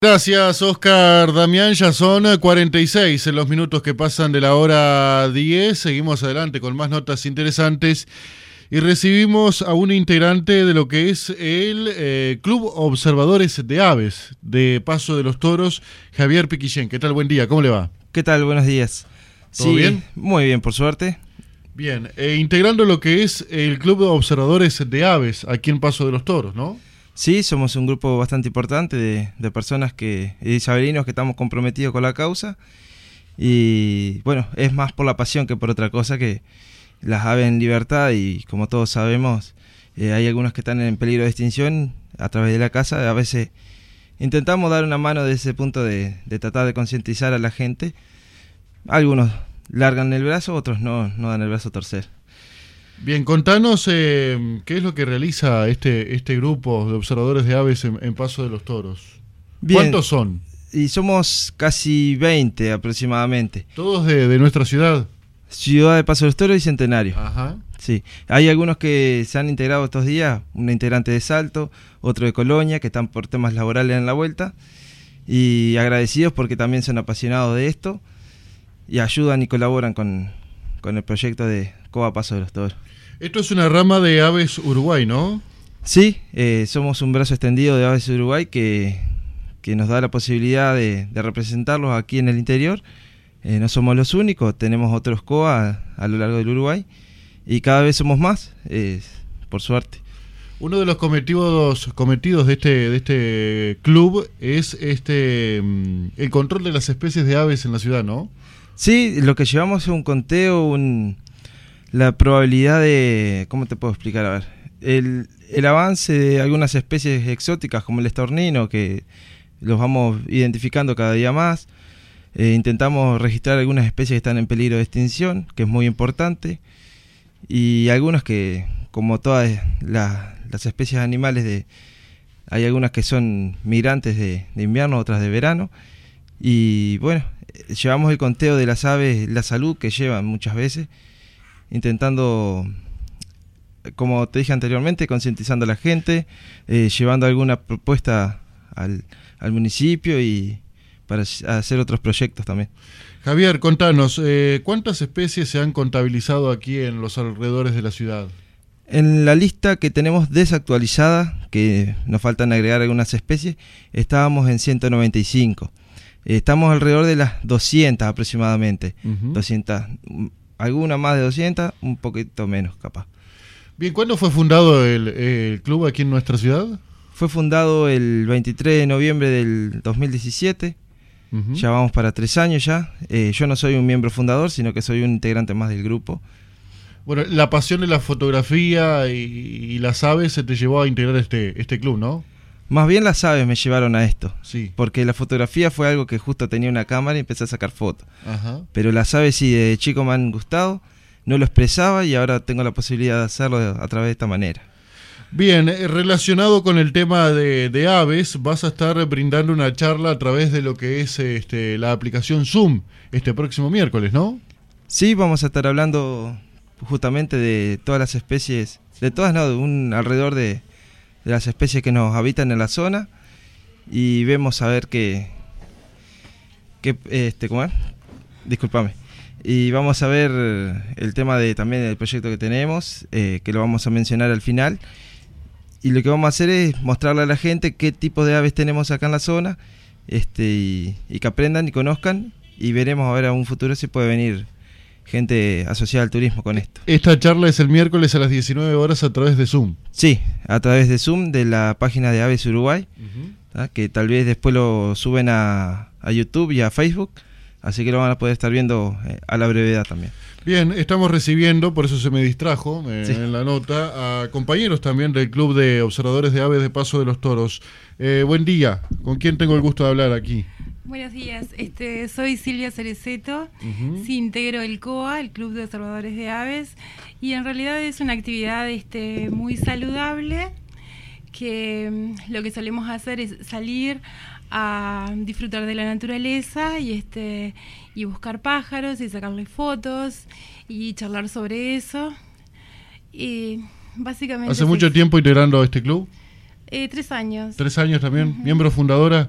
Gracias, Oscar Damián. Ya son 46 en los minutos que pasan de la hora 10. Seguimos adelante con más notas interesantes y recibimos a un integrante de lo que es el Club Observadores de Aves de Paso de los Toros, Javier Piquillén. ¿Qué tal? Buen día, ¿cómo le va? ¿Qué tal? Buenos días. ¿Todo bien? Muy bien, por suerte. Bien, integrando lo que es el Club de Observadores de Aves aquí en Paso de los Toros, ¿no? Sí, somos un grupo bastante importante de personas isabelinos que estamos comprometidos con la causa y bueno, es más por la pasión que por otra cosa que las aves en libertad y como todos sabemos hay algunas que están en peligro de extinción a través de la caza. A veces intentamos dar una mano de ese punto de tratar de concientizar a la gente. Algunos largan el brazo, otros no dan el brazo a torcer. Bien, contanos qué es lo que realiza este grupo de observadores de aves en Paso de los Toros. Bien. ¿Cuántos son? Y somos casi 20 aproximadamente. ¿Todos de nuestra ciudad? Ciudad de Paso de los Toros y Centenario. Ajá. Sí, hay algunos que se han integrado estos días, un integrante de Salto, otro de Colonia, que están por temas laborales en la vuelta, y agradecidos porque también son apasionados de esto, y ayudan y colaboran con el proyecto de COA Paso de los Toros. Esto es una rama de Aves Uruguay, ¿no? Sí, somos un brazo extendido de Aves Uruguay que nos da la posibilidad de representarlos aquí en el interior. No somos los únicos, tenemos otros COA a lo largo del Uruguay y cada vez somos más, por suerte. Uno de los cometidos de este club es el control de las especies de aves en la ciudad, ¿no? Sí, lo que llevamos es un conteo, la probabilidad de... ¿Cómo te puedo explicar? A ver, el avance de algunas especies exóticas como el estornino, que los vamos identificando cada día más. Intentamos registrar algunas especies que están en peligro de extinción, que es muy importante. Y algunas que, como todas las especies animales, hay algunas que son migrantes de invierno, otras de verano. Y bueno, llevamos el conteo de las aves, la salud que llevan muchas veces, intentando, como te dije anteriormente, concientizando a la gente, llevando alguna propuesta al municipio y para hacer otros proyectos también. Javier, contanos, ¿cuántas especies se han contabilizado aquí en los alrededores de la ciudad? En la lista que tenemos desactualizada, que nos faltan agregar algunas especies, estábamos en 195. Estamos alrededor de las 200 aproximadamente. 200, alguna más de 200, un poquito menos capaz. Bien, ¿cuándo fue fundado el club aquí en nuestra ciudad? Fue fundado el 23 de noviembre del 2017. Ya vamos para 3 años ya. Yo no soy un miembro fundador, sino que soy un integrante más del grupo. Bueno, la pasión de la fotografía y las aves se te llevó a integrar este club, ¿no? Más bien las aves me llevaron a esto. Sí. Porque la fotografía fue algo que justo tenía una cámara y empecé a sacar fotos. Ajá. Pero las aves sí, de chico me han gustado, no lo expresaba y ahora tengo la posibilidad de hacerlo a través de esta manera. Bien, relacionado con el tema de aves, vas a estar brindando una charla a través de lo que es la aplicación Zoom este próximo miércoles, ¿no? Sí, vamos a estar hablando justamente de todas las especies, de todas, no, alrededor de las especies que nos habitan en la zona y vemos a ver ¿cómo es? Discúlpame. Y vamos a ver el tema también del proyecto que tenemos, que lo vamos a mencionar al final. Y lo que vamos a hacer es mostrarle a la gente qué tipo de aves tenemos acá en la zona, y que aprendan y conozcan, y veremos a ver a un futuro si puede venir gente asociada al turismo con esto. Esta charla es el miércoles a las 19 horas a través de Zoom. Sí, a través de Zoom, de la página de Aves Uruguay, que tal vez después lo suben a YouTube y a Facebook, así que lo van a poder estar viendo a la brevedad también. Bien, estamos recibiendo, por eso se me distrajo Sí. en la nota, a compañeros también del Club de Observadores de Aves de Paso de los Toros. Buen día, ¿con quién tengo el gusto de hablar aquí? Buenos días, soy Silvia Cereceto, sí, integro el COA, el Club de Observadores de Aves, y en realidad es una actividad muy saludable, que lo que solemos hacer es salir a disfrutar de la naturaleza y buscar pájaros y sacarles fotos y charlar sobre eso. Y básicamente ¿Hace mucho tiempo integrando este club? 3 años. 3 años también, miembro fundadora.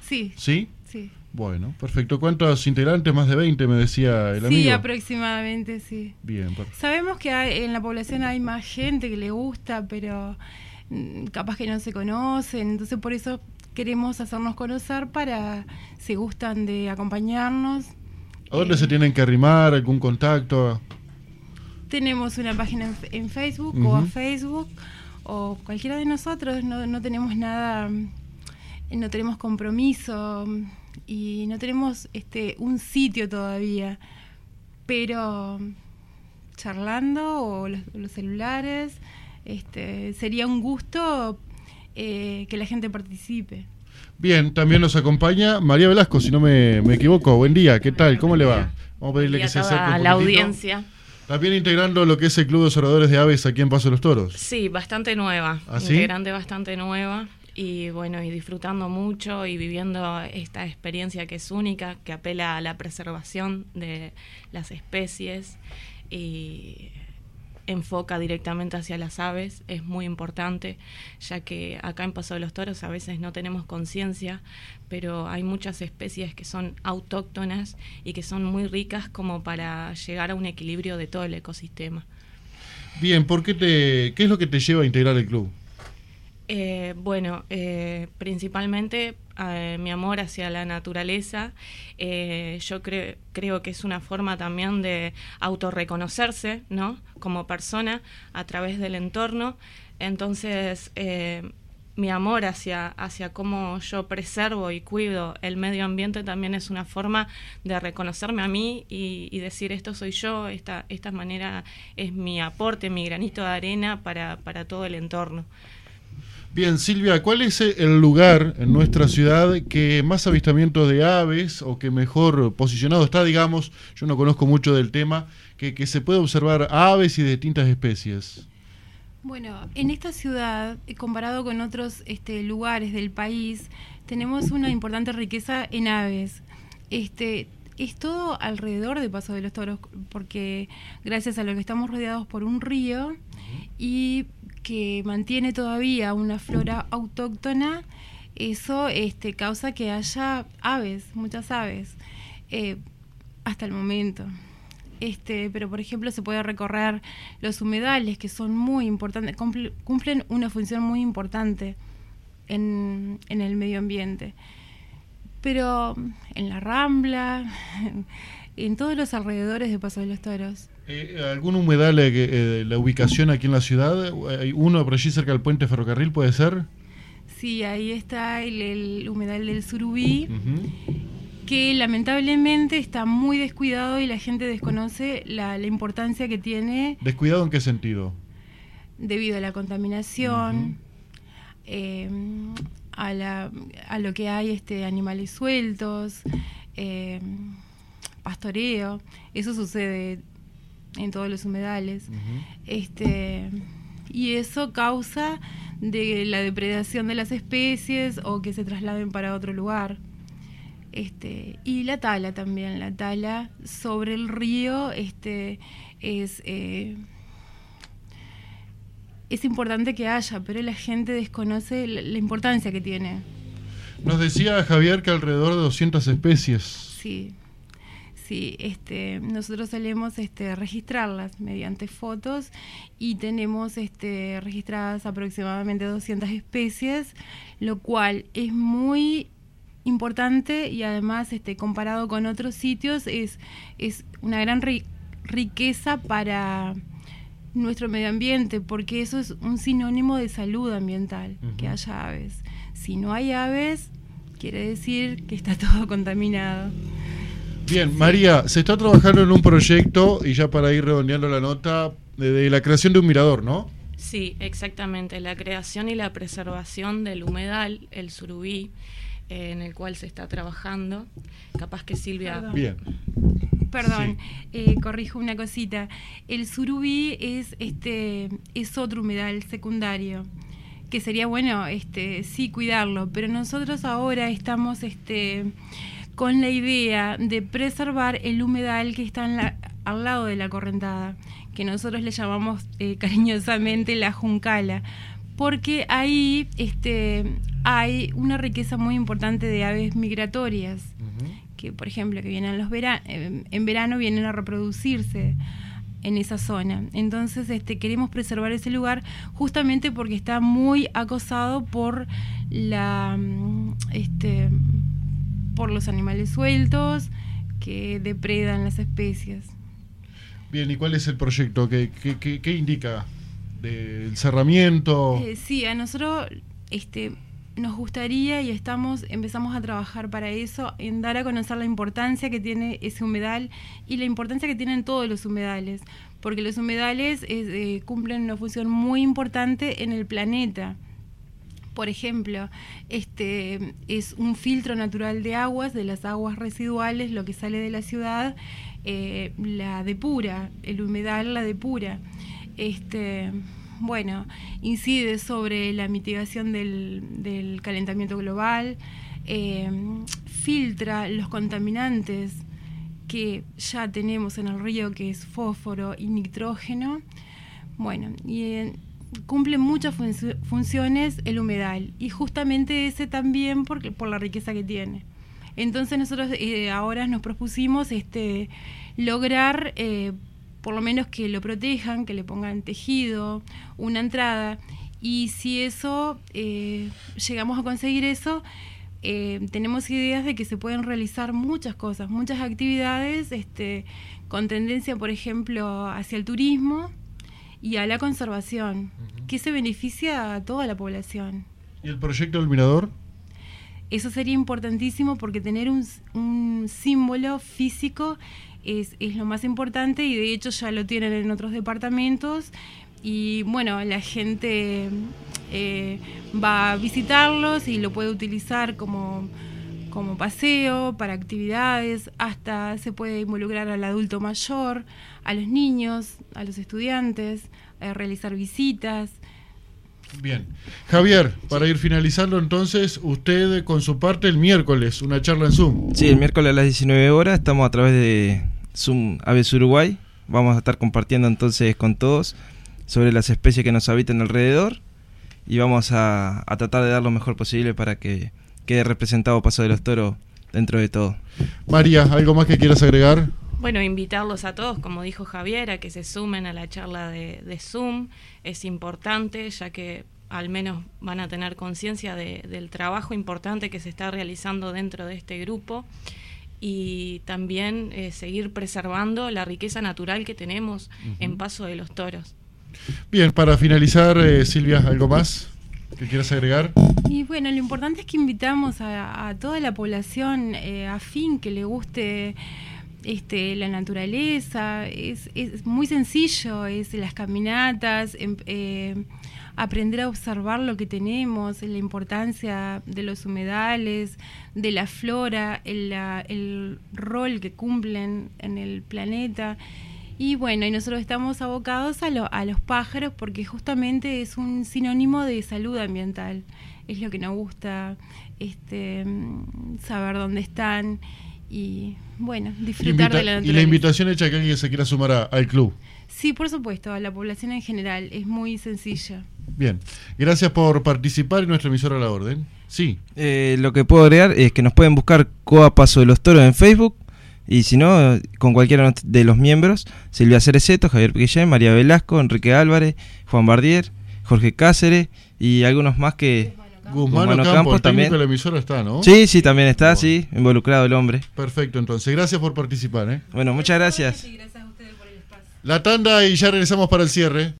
Sí. ¿Sí? Sí. Bueno, perfecto. ¿Cuántos integrantes? Más de 20, me decía el amigo. Sí, aproximadamente, sí. Bien, perfecto. Sabemos que en la población hay más gente que le gusta, pero capaz que no se conocen, entonces por eso queremos hacernos conocer para, si gustan de acompañarnos. ¿A dónde se tienen que arrimar? ¿Algún contacto? Tenemos una página en Facebook Uh-huh. o a Facebook, o cualquiera de nosotros, no tenemos nada, no tenemos compromiso y no tenemos un sitio todavía, pero charlando o los celulares, sería un gusto que la gente participe. Bien, también nos acompaña María Velasco, si no me equivoco. Buen día, ¿qué tal? ¿Cómo le va? Vamos a pedirle que se acerque a un la poquitito. audiencia. También integrando lo que es el Club de Observadores de Aves aquí en Paso de los Toros. Sí, bastante nueva, ¿Ah, sí? integrante bastante nueva y bueno, y disfrutando mucho y viviendo esta experiencia que es única, que apela a la preservación de las especies y enfoca directamente hacia las aves. Es muy importante, ya que acá en Paso de los Toros a veces no tenemos conciencia, pero hay muchas especies que son autóctonas y que son muy ricas como para llegar a un equilibrio de todo el ecosistema. Bien, ¿qué es lo que te lleva a integrar el club? Principalmente mi amor hacia la naturaleza. Yo creo que es una forma también de autorreconocerse, ¿no?, como persona a través del entorno. Entonces, mi amor hacia cómo yo preservo y cuido el medio ambiente también es una forma de reconocerme a mí y decir, esto soy yo, esta manera es mi aporte, mi granito de arena para todo el entorno. Bien, Silvia, ¿cuál es el lugar en nuestra ciudad que más avistamientos de aves o que mejor posicionado está, digamos, yo no conozco mucho del tema, que se puede observar aves y de distintas especies? Bueno, en esta ciudad, comparado con otros lugares del país, tenemos una importante riqueza en aves. Es todo alrededor de Paso de los Toros, porque gracias a lo que estamos rodeados por un río y que mantiene todavía una flora autóctona, eso causa que haya aves, muchas aves, hasta el momento. Pero por ejemplo se puede recorrer los humedales, que son muy importantes, cumplen una función muy importante en el medio ambiente. Pero en la Rambla, en todos los alrededores de Paso de los Toros. ¿Algún humedal, la ubicación aquí en la ciudad? ¿Hay uno por allí cerca del puente ferrocarril, puede ser? Sí, ahí está el humedal del Surubí, Uh-huh. que lamentablemente está muy descuidado y la gente desconoce la importancia que tiene. ¿Descuidado en qué sentido? Debido a la contaminación, a lo que hay animales sueltos, pastoreo. Eso sucede en todos los humedales. Uh-huh. Y eso causa de la depredación de las especies o que se trasladen para otro lugar. Y la tala también, la tala sobre el río es importante que haya, pero la gente desconoce la importancia que tiene. Nos decía Javier que alrededor de 200 especies. Sí, nosotros solemos registrarlas mediante fotos y tenemos registradas aproximadamente 200 especies, lo cual es muy importante y además comparado con otros sitios es una gran riqueza para nuestro medio ambiente, porque eso es un sinónimo de salud ambiental, uh-huh, que haya aves. Si no hay aves, quiere decir que está todo contaminado. Bien, sí. María, se está trabajando en un proyecto, y ya para ir redondeando la nota, de la creación de un mirador, ¿no? Sí, exactamente, la creación y la preservación del humedal, el Surubí, en el cual se está trabajando. Capaz que Silvia... Perdón, sí. Corrijo una cosita. El Surubí es otro humedal secundario, que sería bueno sí cuidarlo, pero nosotros ahora estamos con la idea de preservar el humedal que está al lado de la Correntada, que nosotros le llamamos cariñosamente la Juncala, porque ahí hay una riqueza muy importante de aves migratorias, que por ejemplo que vienen en verano vienen a reproducirse en esa zona. Entonces queremos preservar ese lugar justamente porque está muy acosado por por los animales sueltos que depredan las especies. Bien, ¿y cuál es el proyecto? ¿Qué indica? ¿Del cerramiento? Sí, a nosotros nos gustaría y empezamos a trabajar para eso, en dar a conocer la importancia que tiene ese humedal y la importancia que tienen todos los humedales, porque los humedales cumplen una función muy importante en el planeta. Por ejemplo, es un filtro natural de aguas, de las aguas residuales, lo que sale de la ciudad, la depura, el humedal la depura. Incide sobre la mitigación del calentamiento global, filtra los contaminantes que ya tenemos en el río, que es fósforo y nitrógeno. Cumple muchas funciones el humedal, y justamente ese también por la riqueza que tiene. Entonces nosotros ahora nos propusimos lograr por lo menos que lo protejan, que le pongan tejido, una entrada, y si eso llegamos a conseguir eso, tenemos ideas de que se pueden realizar muchas cosas, muchas actividades con tendencia, por ejemplo, hacia el turismo y a la conservación, que se beneficia a toda la población. ¿Y el proyecto del mirador? Eso sería importantísimo, porque tener un símbolo físico es lo más importante, y de hecho ya lo tienen en otros departamentos, y la gente va a visitarlos y lo puede utilizar como paseo, para actividades, hasta se puede involucrar al adulto mayor, a los niños, a los estudiantes, a realizar visitas. Bien. Javier, para ir finalizando entonces, usted con su parte el miércoles, una charla en Zoom. Sí, el miércoles a las 19 horas estamos a través de Zoom Aves Uruguay. Vamos a estar compartiendo entonces con todos sobre las especies que nos habitan alrededor, y vamos a tratar de dar lo mejor posible para que quede representado Paso de los Toros dentro de todo. María, ¿algo más que quieras agregar? Bueno, invitarlos a todos, como dijo Javier, a que se sumen a la charla de Zoom. Es importante, ya que al menos van a tener conciencia del trabajo importante que se está realizando dentro de este grupo, y también seguir preservando la riqueza natural que tenemos en Paso de los Toros. Bien, para finalizar, Silvia, ¿algo más que quieras agregar? Y lo importante es que invitamos a toda la población afín, que le guste la naturaleza. Es muy sencillo, es las caminatas, aprender a observar lo que tenemos, la importancia de los humedales, de la flora, el rol que cumplen en el planeta. Y nosotros estamos abocados a los pájaros, porque justamente es un sinónimo de salud ambiental. Es lo que nos gusta, saber dónde están y disfrutar de la naturaleza. Y la invitación hecha a que alguien se quiera sumar al club. Sí, por supuesto, a la población en general, es muy sencilla. Bien, gracias por participar en nuestra emisora a la orden. Sí. Lo que puedo agregar es que nos pueden buscar COA Paso de los Toros en Facebook, y si no, con cualquiera de los miembros: Silvia Cereceto, Javier Piquillén, María Velasco, Enrique Álvarez, Juan Bardier, Jorge Cáceres y algunos más que... Guzmán Campos, el técnico de la emisora está, ¿no? Sí, también está, bueno. Sí, involucrado el hombre. Perfecto, entonces, gracias por participar, Bueno, muchas gracias. Gracias a ustedes por el espacio. La tanda y ya regresamos para el cierre.